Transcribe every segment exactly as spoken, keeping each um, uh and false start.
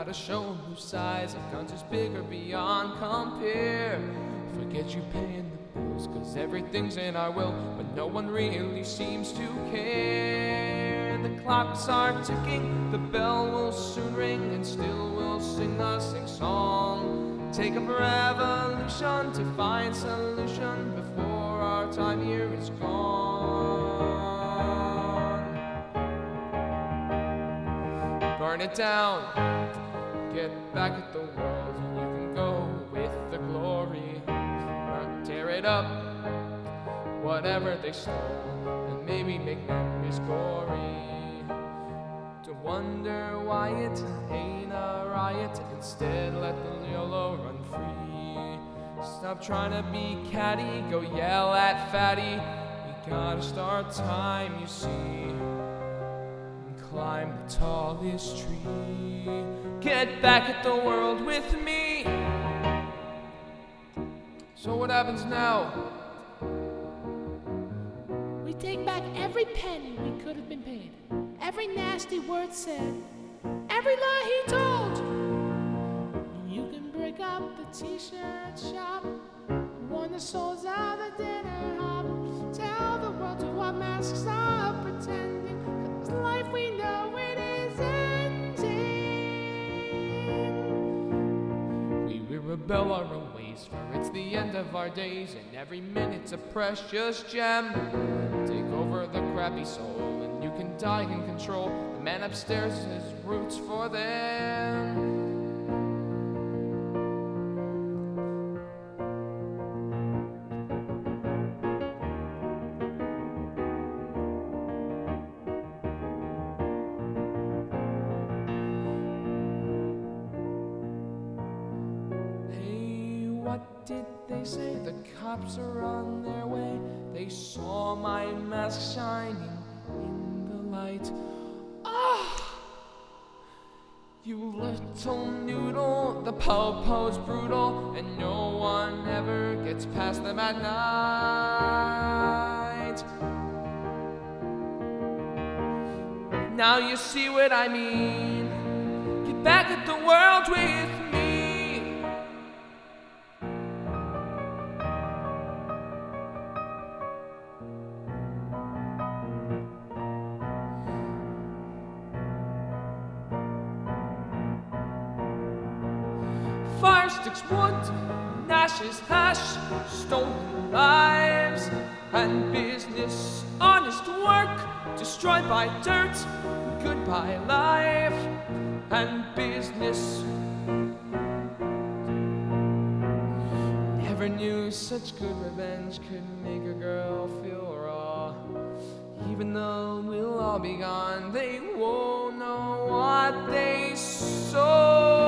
gotta show 'em whose size of guns is bigger beyond compare. Forget you paying the bills, cause everything's in our will, but no one really seems to care. The clocks are ticking, the bell will soon ring, and still we'll sing the sing song. Take up revolution to find solution before our time here is gone. Burn it down, get back at the world, and you can go with the glory. Or tear it up, whatever they stole, and maybe make memories gory. Don't wonder why it ain't a riot, instead let the YOLO run free. Stop trying to be catty, go yell at fatty. We gotta start time, you see, and climb the tallest tree. Get back at the world with me. So what happens now? We take back every penny we could have been paid, every nasty word said, every lie he told. You can break up the t-shirt shop, warn the souls of the dinner hop, tell the world to what masks are pretending, cause life we know it is ending. We will rebel our own ways, for it's the end of our days, and every minute's a precious gem. Take over the crappy soul, and you can die in control. The man upstairs has roots for them. Hey, what did they say? The cops are on their way. They saw my mask shining in the light. Ah! You little noodle, the po-po's brutal, and no one ever gets past them at night. Now you see what I mean. Get back at the world with me. Fire sticks, wood, ashes, hash, stolen lives, and business, honest work, destroyed by dirt, goodbye life, and business. Never knew such good revenge could make a girl feel raw. Even though we'll all be gone, they won't know what they saw.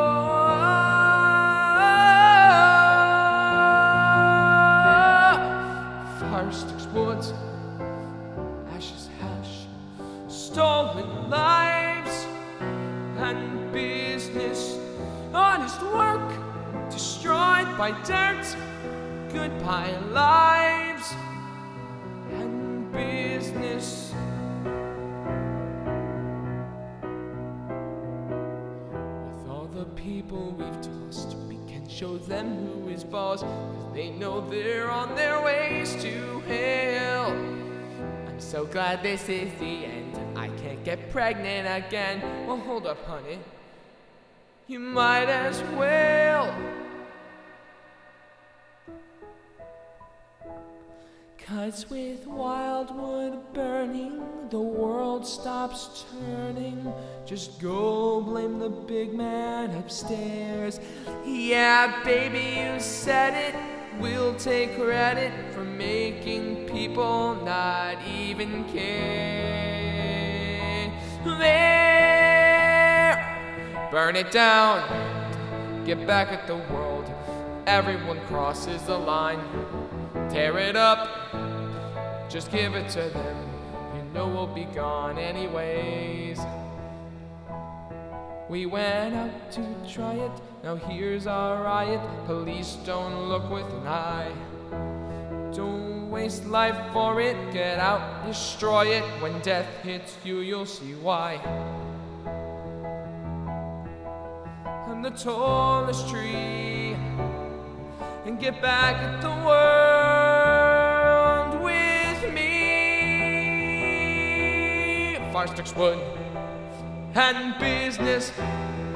Sticks, wood, ashes, hash, stolen lives, and business, honest work, destroyed by dirt, goodbye lives, and business. With all the people we've tossed, we can show them who is boss, cause they know they're on their ways to hell. I'm so glad this is the end. I can't get pregnant again. Well, hold up, honey. You might as well. Cause with wildwood burning, the world stops turning. Just go blame the big man upstairs. Yeah, baby, you said it. We'll take credit for making people not even care. There, burn it down, get back at the world. Everyone crosses the line. Tear it up, just give it to them. You know we'll be gone anyways. We went out to try it, now here's our riot. Police don't look with an eye. Don't waste life for it, get out, destroy it. When death hits you, you'll see why. the tallest tree and get back at the world with me. Fire sticks wood and business